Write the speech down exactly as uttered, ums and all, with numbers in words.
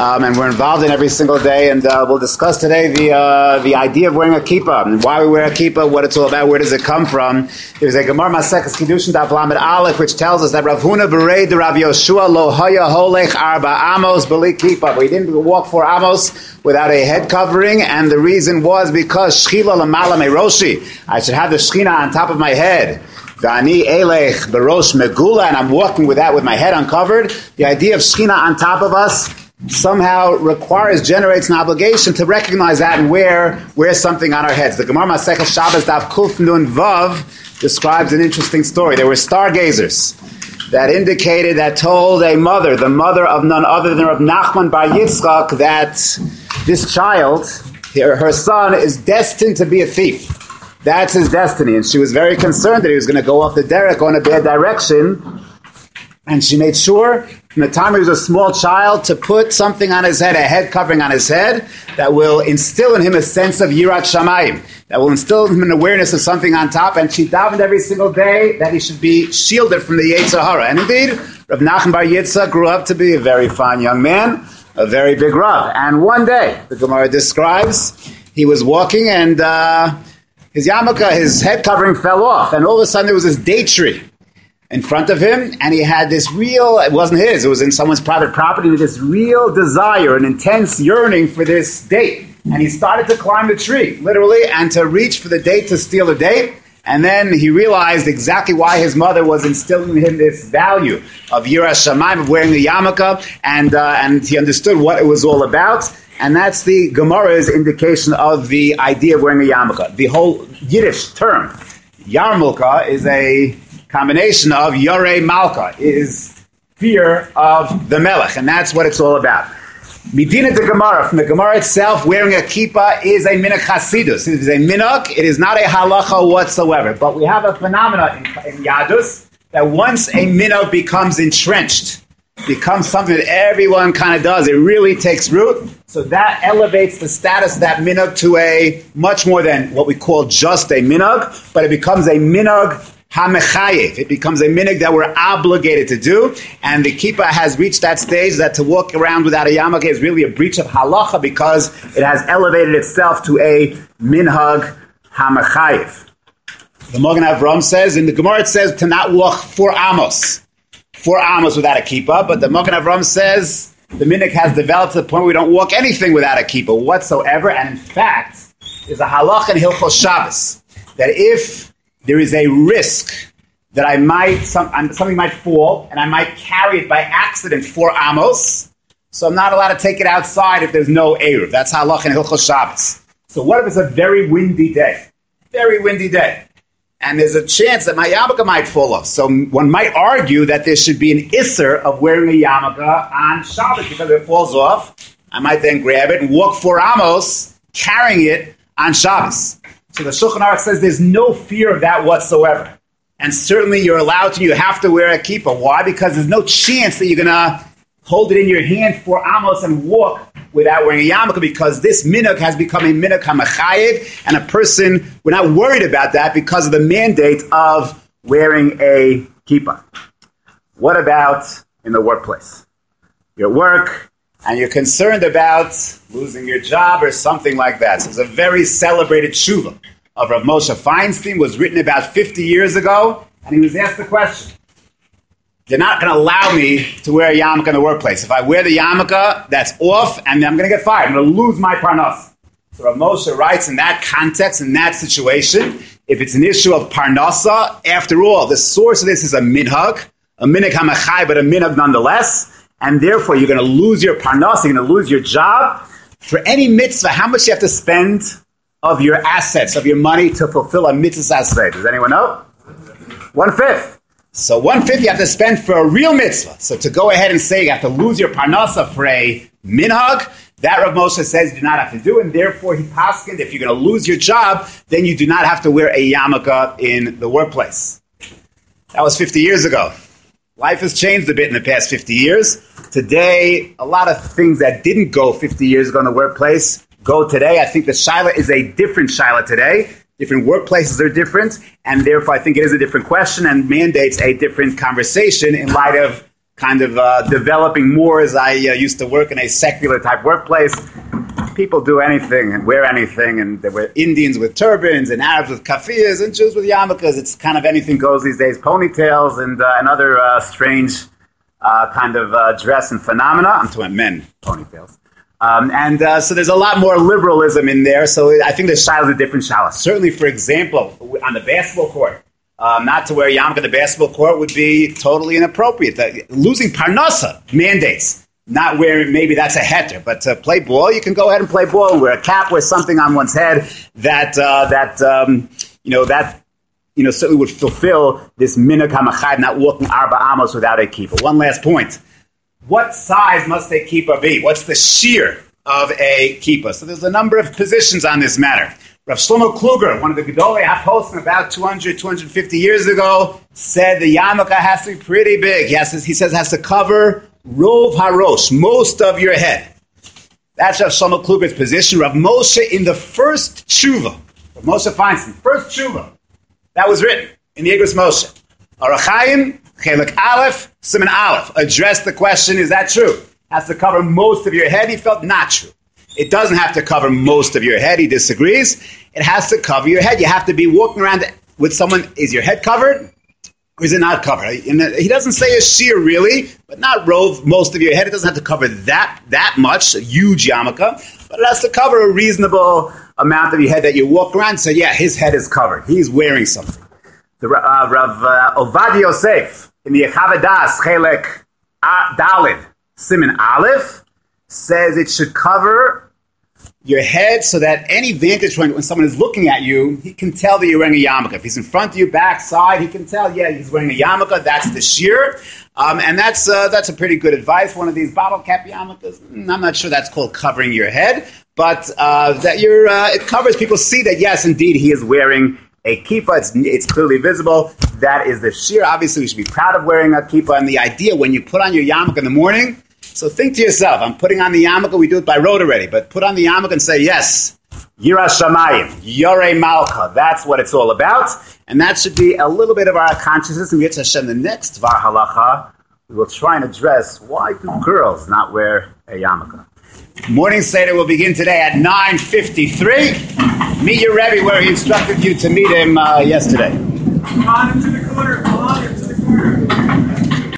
um, and we're involved in every single day. And uh, we'll discuss today the uh, the idea of wearing a kippah, and why we wear a kippah, what it's all about, where does it come from. There's a Gemara Maseches Kiddushin Daf Lamed Aleph which tells us that Rav Huna bereid the Rav Yoshua lo haya holech arba amos b'li kippah. We didn't walk four amos without a head covering, and the reason was because shchila lamala meroshi. I should have the shechina on top of my head. V'ani elech berosh megula, and I'm walking with that with my head uncovered. The idea of shechina on top of us somehow requires, generates an obligation to recognize that and wear wear something on our heads. The Gemara Maseches Shabbos Daf Kuf Nun Vav describes an interesting story. There were stargazers that indicated, that told a mother, the mother of none other than Rav Nachman Bar Yitzchak, that this child, her, her son, is destined to be a thief. That's his destiny. And she was very concerned that he was going to go off the derech, go in a bad direction. And she made sure, from the time he was a small child, to put something on his head, a head covering on his head, that will instill in him a sense of Yirat Shamayim, that will instill in him an awareness of something on top. And she davened every single day that he should be shielded from the Yetzer Hara. And indeed, Rav Nachman Bar Yitzchak grew up to be a very fine young man, a very big Rav. And one day, the Gemara describes, he was walking and uh, his yarmulke, his head covering fell off. And all of a sudden there was this date tree in front of him, and he had this real, it wasn't his, it was in someone's private property, this real desire, an intense yearning for this date. And he started to climb the tree, literally, and to reach for the date to steal the date. And then he realized exactly why his mother was instilling in him this value of Yiras Shamayim, of wearing the yarmulke, and, uh, and he understood what it was all about. And that's the Gemara's indication of the idea of wearing a yarmulke. The whole Yiddish term, yarmulke, is a combination of Yorei Malka, is fear of the Melech, and that's what it's all about. Midina de Gemara, from the Gemara itself, wearing a kippah is a minhag chasidus. It is a minhag, it is not a halacha whatsoever. But we have a phenomenon in, in Yadus that once a minhag becomes entrenched, becomes something that everyone kind of does, it really takes root. So that elevates the status of that minhag to a much more than what we call just a minhag, but it becomes a minhag ha-mechayev. It becomes a minhag that we're obligated to do, and the kippah has reached that stage that to walk around without a yarmulke is really a breach of halacha because it has elevated itself to a minhag ha-mechayev. The Magen Avraham says, in the Gemara it says to not walk four amos, four amos without a kippah, but the Magen Avraham says the minhag has developed to the point where we don't walk anything without a kippah whatsoever, and in fact, there's a halacha in Hilchos Shabbos that if there is a risk that I might, some, something might fall, and I might carry it by accident four amos, so I'm not allowed to take it outside if there's no Eruv. That's halach in Hilchos Shabbos. So what if it's a very windy day? Very windy day. And there's a chance that my yarmulke might fall off. So one might argue that there should be an isser of wearing a yarmulke on Shabbos, because if it falls off, I might then grab it and walk four amos, carrying it on Shabbos. So the Shulchan Aruch says there's no fear of that whatsoever. And certainly you're allowed to, you have to wear a kippah. Why? Because there's no chance that you're going to hold it in your hand for amos and walk without wearing a yarmulke, because this minhag has become a minhag ha-mechayev, and a person, we're not worried about that because of the mandate of wearing a kippah. What about in the workplace? Your work, and you're concerned about losing your job or something like that. So it's a very celebrated tshuva of Rav Moshe Feinstein, was written about fifty years ago, and he was asked the question, they're not going to allow me to wear a yarmulke in the workplace. If I wear the yarmulke, that's off, and I'm going to get fired. I'm going to lose my parnas. So Rav Moshe writes, in that context, in that situation, if it's an issue of parnasa, after all, the source of this is a minhag, a minhag ha-mechai, but a minhag nonetheless, and therefore you're going to lose your parnas, you're going to lose your job. For any mitzvah, how much you have to spend of your assets, of your money, to fulfill a mitzvah asrei? Does anyone know? One-fifth. So one-fifth you have to spend for a real mitzvah. So to go ahead and say you have to lose your parnasa for a minhag, that Rav Moshe says you do not have to do, and therefore he paskined, if you're going to lose your job, then you do not have to wear a yarmulke in the workplace. That was fifty years ago. Life has changed a bit in the past fifty years. Today, a lot of things that didn't go fifty years ago in the workplace go today. I think the shaila is a different shaila today. Different workplaces are different, and therefore I think it is a different question and mandates a different conversation in light of kind of uh, developing more as I uh, used to work in a secular type workplace. People do anything and wear anything, and there were Indians with turbans and Arabs with kafiyas and Jews with yarmulkes. It's kind of anything goes these days, ponytails and, uh, and other uh, strange uh, kind of uh, dress and phenomena. I'm talking about men, ponytails. Um, and uh, so there's a lot more liberalism in there, so I think the shaila is a different shaila. Certainly, for example, on the basketball court, um, not to wear yarmulke on the basketball court would be totally inappropriate. The, losing parnasa mandates. Not wearing, maybe that's a heter, but to play ball, you can go ahead and play ball and wear a cap, wear something on one's head that, uh, that um, you know, that, you know, certainly would fulfill this minhag hamachad, not walking arba amos without a kippah. One last point. What size must a kippah be? What's the shear of a kippah? So there's a number of positions on this matter. Rav Shlomo Kluger, one of the Gedolei HaPoskim about two hundred, two hundred fifty years ago, said the yarmulke has to be pretty big. He, has to, he says it has to cover Rov Harosh, most of your head. That's Rav Shlomo Kluger's position. Rav Moshe in the first tshuva, Rav Moshe Feinstein, first tshuva, that was written in the Igros Moshe. Orach Chaim, Chelik Aleph, Siman Aleph, addressed the question, is that true? Has to cover most of your head. He felt not true. It doesn't have to cover most of your head. He disagrees. It has to cover your head. You have to be walking around with someone. Is your head covered? Or is it not covered? And he doesn't say a shear really, but not rove most of your head. It doesn't have to cover that that much, a huge yarmulke, but it has to cover a reasonable amount of your head that you walk around and say, yeah, his head is covered. He's wearing something. The uh, Rav uh, Ovadia Yosef in the Yechav Das Chelek Dalid Siman Aleph says it should cover your head so that any vantage point, when someone is looking at you, he can tell that you're wearing a yarmulke. If he's in front of you, back, side, he can tell, yeah, he's wearing a yarmulke. That's the shear. Um, and that's uh, that's a pretty good advice. One of these bottle cap yarmulkes, I'm not sure that's called covering your head, but uh, that you're, uh, it covers, people see that, yes, indeed, he is wearing a kippah. It's, it's clearly visible. That is the shear. Obviously, we should be proud of wearing a kippah. And the idea, when you put on your yarmulke in the morning, so think to yourself, I'm putting on the yarmulke, we do it by road already, but put on the yarmulke and say, yes, Yira Shamayim, Yorei Malcha, that's what it's all about, and that should be a little bit of our consciousness, and Yitz Hashem, the next Var Halacha, we will try and address why do girls not wear a yarmulke. Morning Seder will begin today at nine fifty-three. Meet your Rebbe where he instructed you to meet him uh, yesterday. Come on into the corner.